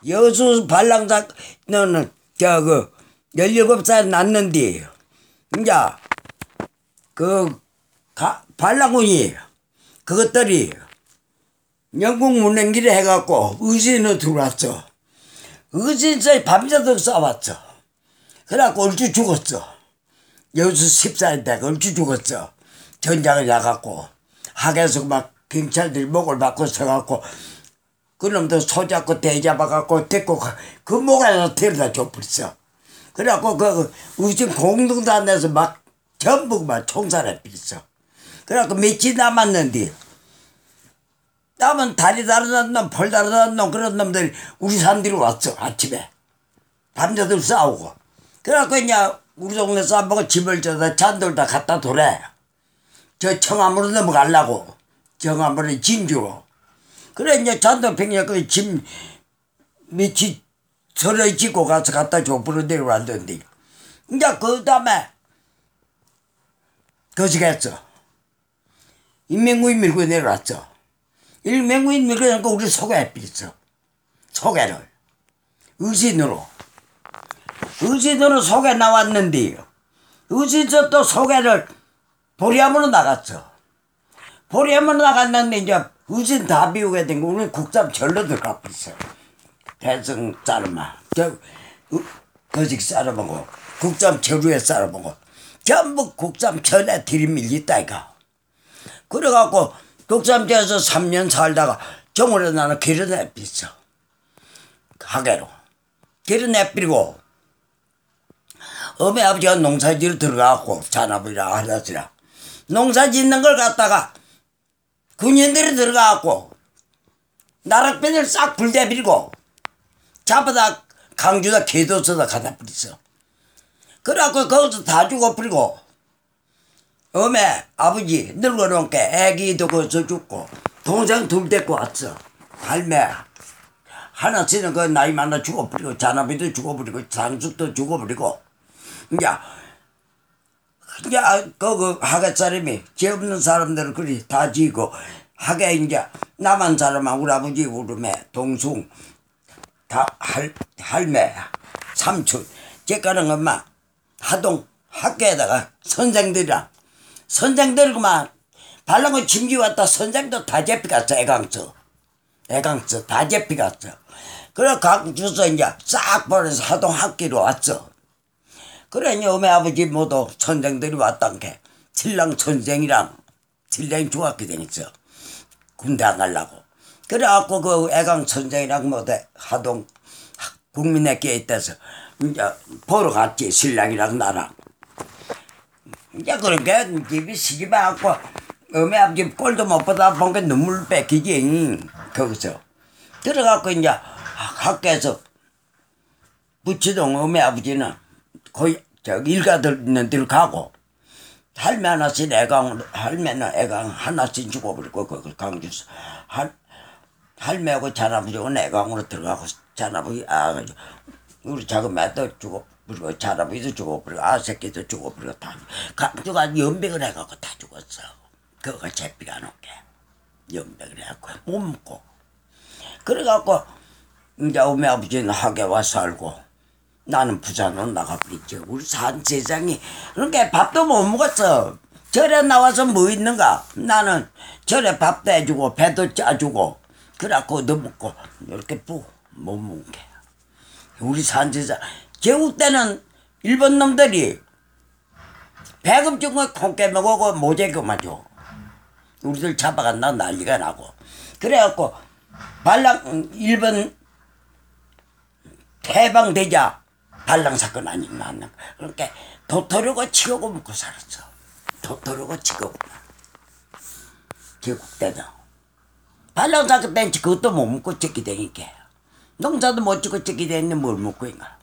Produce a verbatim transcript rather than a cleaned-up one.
여수 반랑사는 저그 열일곱 살 났는데 이제 그 가, 반랑군이 그것들이 영국 문행기를 해갖고 의진으로 들어왔어. 의진서 밤새도록 싸웠어. 그래갖고 얼추 죽었어. 여수 십 살인데 얼추 죽었어. 전장을 나갔고 학에서 막 경찰들이 목을 받고 서갖고 그놈도 손잡고 대잡아갖고 데리고 그 목에서 데려다 줘버렸어. 그래갖고 그 의진 공동단에서 막 전부 막 총살해 버렸어. 그래갖고 며칠 남았는데 남은 다리 다르다는 놈, 펄 다르다는 놈 그런 놈들이 우리 산뒤로 왔어. 아침에 밤새도록 싸우고. 그래갖고 이제 우리 동네 싸먹고 집을 져서 잔들 다 갖다 돌래. 저 청암으로 넘어가려고. 청암으로 진주로. 그래 이제 잔들 평야 그 짐 밑이 서러이 짓고 가서 갖다 줘버려 내려왔는데 이제 그 다음에 거시겠어. 인명구인 밀고 내려왔어. 인명구인 밀고 내려고 우리 소개해 버렸어. 소개를. 의진으로. 의진으로 소개 나왔는데 의진서 또 소개를 보리암으로 나갔어. 보리암으로 나갔는데 이제 의진 다 비우게 된 거 우리 국삼 절로 들어가 버렸어. 대성 쌀마. 저 거식 쌀아먹고 국삼 절루에 쌀아먹고 전부 국삼 전에 들이밀렸다 이거. 그래갖고 국삼전에서 삼 년 살다가 정월에 나는 길을 내버렸어. 하계로. 길을 내버리고 어머니 아버지가 농사지로 들어가갖고 잔아버리라 하자지라 농사 짓는 걸 갖다가 군인들이 들어가갖고 나락변을 싹 불대버리고 잡아다 강주다 개도서다 갖다 버렸어. 그래갖고 거기서 다 죽어버리고 어메 아버지 늙어놓게 애기도 거기서 죽고 동생 둘 데리고 왔어. 할매 하나씩은 그 나이 많아 죽어버리고 잔아비도 죽어버리고 장숙도 죽어버리고 이제 이제 그 하계 사람이 죄 없는 사람들을 그리 다 지고 하계 이제 남한 사람은 우리 아버지 우름에 동숭 다 할 할매 삼촌 제가는 엄마 하동 학교에다가 선생들이랑 선생들 그만 발랑고 짐기 왔다 선생도 다 잡혀갔어. 애강서 애강서 다 잡혀갔어. 그래 강주서 이제 싹 버려서 하동 학교로 왔어. 그래 이제 어머니 아버지 모두 선생들이 왔단 게 신랑 선생이랑 신랑이 중학교 다녔어. 군대 안 가려고. 그래갖고 그 애강 선생이랑 모두 하동 국민학교에 있다서 이제 보러 갔지. 신랑이랑 나랑. 이제 그러니까 집이 시집와갖고 어머니 아버지 꼴도 못 보다 본 게 눈물 뺏기지. 거기서. 들어갖고 이제 학교에서 부치동 어머니 아버지는 거의 저기 일가들 있는 데로 가고 할매 하나씩 애강 할매는 애강 하나씩 죽어버리고 그 강주서 할 할매하고 잔아버지는 애강으로 들어가고 잔아버지 아 우리 작은 매도 죽어버리고 잔아버지도 죽어버리고 아 새끼도 죽어버리고 다 강주가 연백을 해갖고 다 죽었어. 그거가 제비가 놓게 연백을 해갖고 못 먹고 그래갖고 이제 어머니 아버지는 학에 와서 살고 나는 부산으로 나가버렸지. 우리 산 세상이 그러니까 밥도 못 먹었어. 절에 나와서 뭐 있는가. 나는 절에 밥도 해주고 배도 짜주고 그래갖고 너 먹고 이렇게 푹 못 먹은 게 우리 산 세상. 개우 때는 일본 놈들이 배급 준 거 콩 깨먹고 모재기만 줘. 우리들 잡아간다 난리가 나고 그래갖고 발랑 일본 해방되자 발랑 사건 아니면 나 그러니까 도토리고 치고 먹고 살았어. 도토리고 치고 개국 때는 발랑 사건 때는 그것도 못 먹고 찍게 되니까 농사도 못 찍고 찍게 되는데 뭘 먹고 있나.